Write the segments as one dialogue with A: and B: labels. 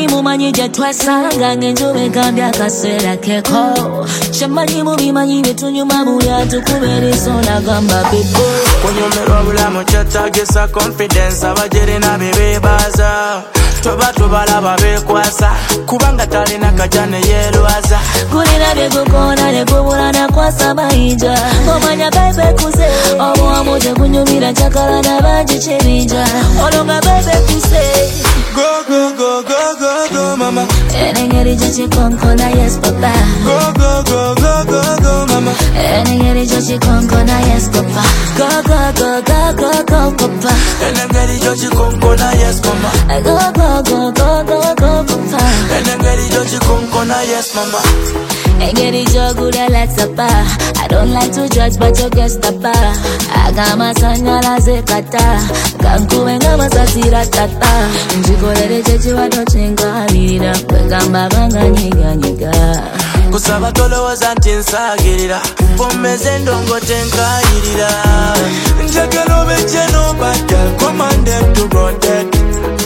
A: Chamanyi mumanyi jetwasanga ngenjube kambya kasera keko. Chamanyi mubimanyi betunyuma buya tukubere sona gamba bebo.
B: Kunyumirwa bulamu kyetagisa confidence abajere na bebebaza. Toba tubalaba bekwasa kubanga talina kajane yerwaza.
A: Kulina byekukona nekubula nakwasa mayinja. Omanya bebe kuze obuwamu tekunyumira njakala nabangi kyebinja. Olonga bebe kuze
B: go go go go go go mama.
A: Enengeri kyekikonkona yes papa.
B: Go go go go go go mama.
A: Enengeri kyekikonkona yes papa. Go go go go go go papa.
B: Enengeri kyekikonkona yes mama.
A: Go go go go go go papa.
B: Enengeri kyekikonkona yes mama.
A: Engeri jogula like sapa. I don't like to judge but you guess tapa. Agama sanyalaze kata. Kankuwe ngama satira tata. Njikolere chechi wato chengalira. Kwegamba banga nyiga nyiga.
B: Kusaba tolowooza nti nsagirira. Pomeze ndongo tenkayirira. Njagala obeje no bad girl. Command them to rotate.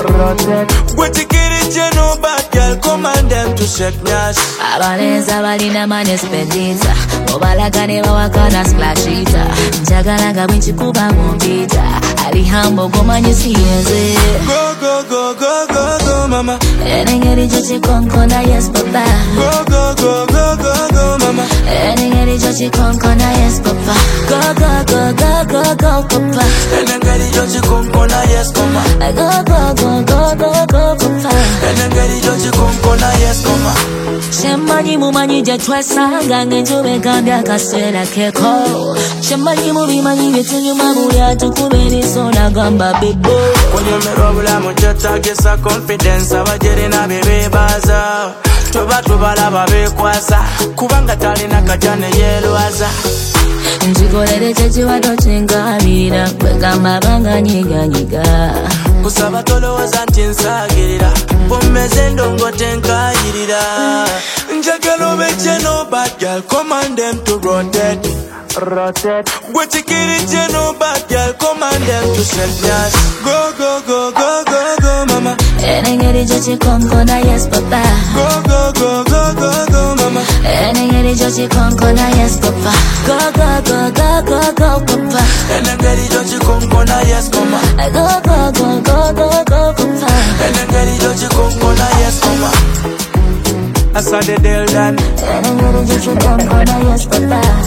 B: Wetikiri no bad girl. Command them to shake nyash.
A: Abalenza balina mane spendita. Obalagane bawakana splashita. Njagala nga bwenchikuba mumpita. Ali hambo gomanyi siyenze.
B: Go go go go go go mama.
A: Enengeri kyekikonkona yes papa.
B: Go go go go go go mama.
A: Enengeri kyekikonkona yes papa. Go go go go go go papa.
B: Enengeri kyekikonkona yes mama.
A: Go go go go go go papa.
B: Enengeri kyekikonkona yes mama.
A: Chamanyi mumanyi jetwasanga ngenjube kambya kasera keko. Chamanyi mubimanyi betunyuma buya tukubere sona gamba bebo.
B: Kunyumirwa bulamu kyetagisa confidence abajere na bebebaza. Toba tubalaba bekwasa kubanga talina kajane yerwaza.
A: Njikolere chechi wato chengalira. Kwegamba banga nyiga nyiga.
B: Kusaba tolowooza nti nsagirira. Pomeze ndongo tenkayirira. Njagala obeje no bad girl. Command them to rotate. Wetikiri no bad girl. Command them to shake nyash. Go go go go go go mama.
A: Enengeri kyekikonkona yes papa.
B: Go go go go go go mama.
A: Enengeri kyekikonkona yes papa. Go go go go go go papa.
B: Enengeri kyekikonkona yes mama.
A: Go go go go go go papa.
B: Enengeri kyekikonkona yes mama. Asa de del dan.
A: Enengeri kyekikonkona yes papa.